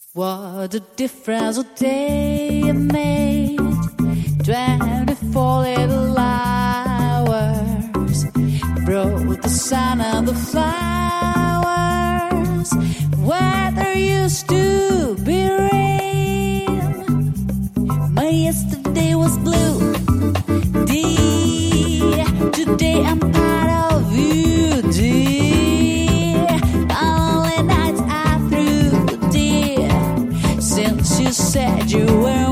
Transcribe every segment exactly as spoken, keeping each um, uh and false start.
What a difference a day made. Twenty-four little hours brought the sun and the flowers. Weather used to be rain. My yesterday was blue. Dear, today I'm part of you, dear. Only nights are through, dear. Since you said you were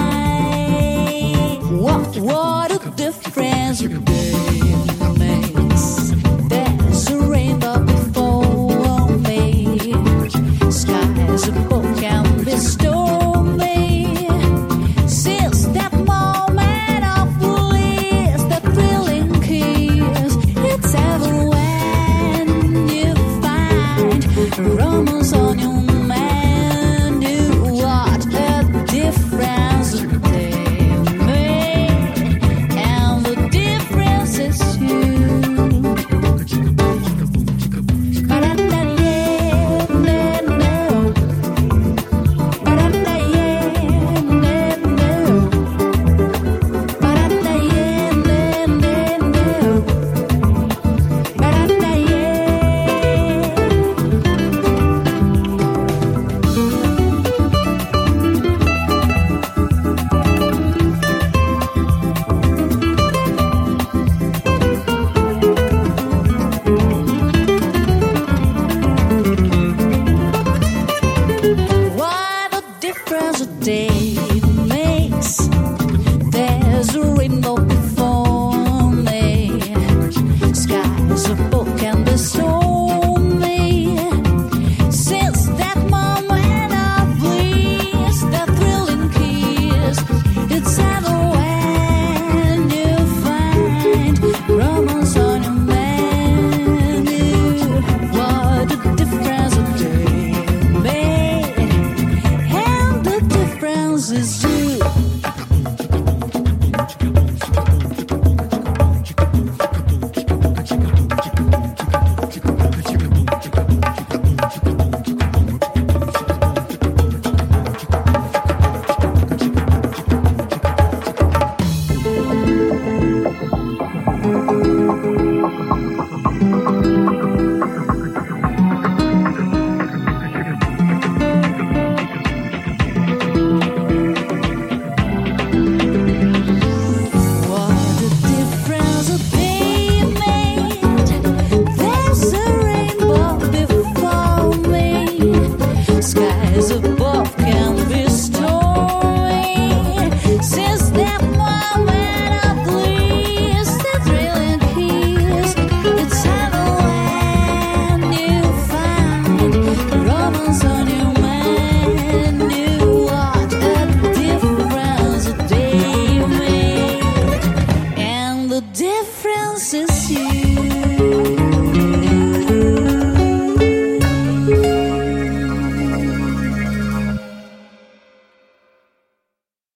mine, what what a difference a day makes. There's a rainbow before me. Skies above can be stormy. Since that moment of bliss, that thrilling kiss, it's ever when you find romance on your menu. What a difference a day made, and the difference is you. What a difference a day